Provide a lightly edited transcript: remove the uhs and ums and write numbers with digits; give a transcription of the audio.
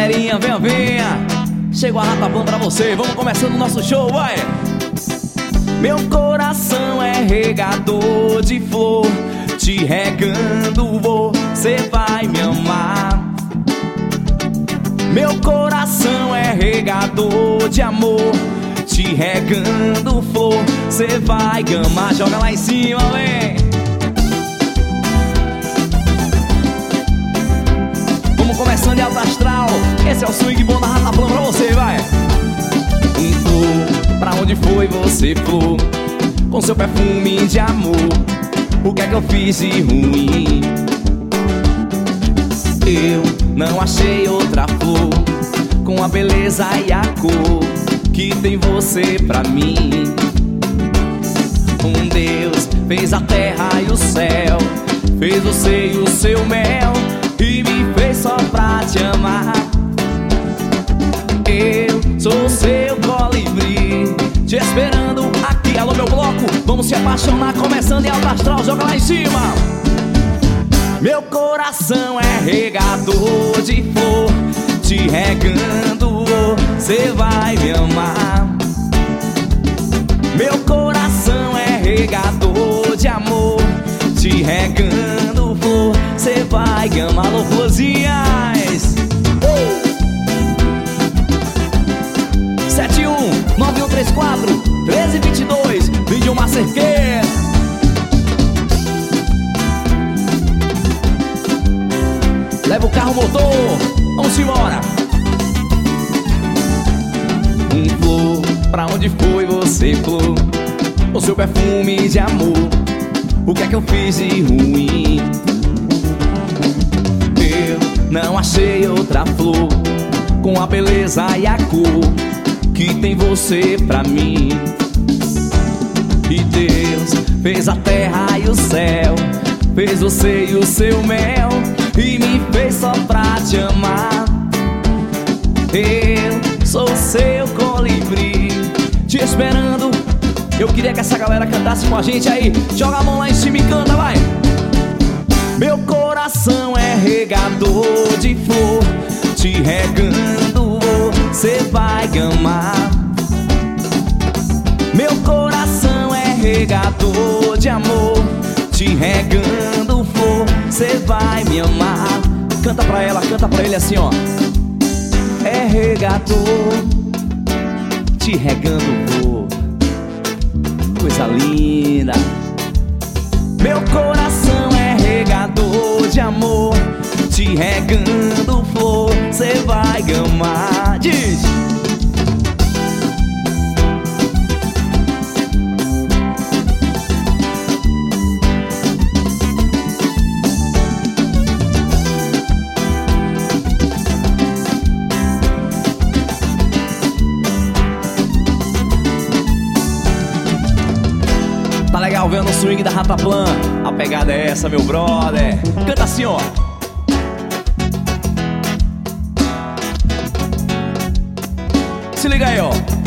galerinha, venha, venha. Chegou a Rataplan pra você, vamos começando o nosso show, vai. Meu coração é regador de flor, te regando você vai me amar. Meu coração é regador de amor, te regando flor, você vai amar. Joga lá em cima, vem. Vamos começando em alto astral, esse é o swing bom da Rataplan pra você, vai. Flor, pra onde foi você, flor? Com seu perfume de amor, o que é que eu fiz de ruim? Eu não achei outra flor com a beleza e a cor que tem você pra mim. Um Deus fez a terra e o céu, fez você e o seu mel, e me fez só pra te amar. Eu sou seu colibri, te esperando aqui. Alô, meu bloco, vamos se apaixonar, começando em alto astral, joga lá em cima. Meu coração é regador de flor, te regando, você vai me amar. Meu coração é regador de amor, te regando, flor, você vai amar. Alô, florzinhas. 7191341322, vídeo Macerqueira. Leva o carro motor, vamos embora. Flor, pra onde foi você, flor? O seu perfume de amor, o que é que eu fiz de ruim? Eu não achei outra flor com a beleza e a cor que tem você pra mim. E Deus fez a terra e o céu, fez você e o seu mel, e me fez só pra te amar. Eu sou seu colibri, te esperando. Eu queria que essa galera cantasse com a gente aí. Joga a mão lá em cima e canta, vai. Meu coração é regador de flor, te regando, você vai amar. Meu coração é regador de amor, te regando flor, você vai me amar. Canta pra ela, canta pra ele assim, ó. É regador, te regando flor, coisa linda. Meu coração é regador de amor, te regando flor, você vai amar. Diz! Tá legal vendo o swing da Rataplan? A pegada é essa, meu brother. Canta assim, ó. Se liga aí, ó.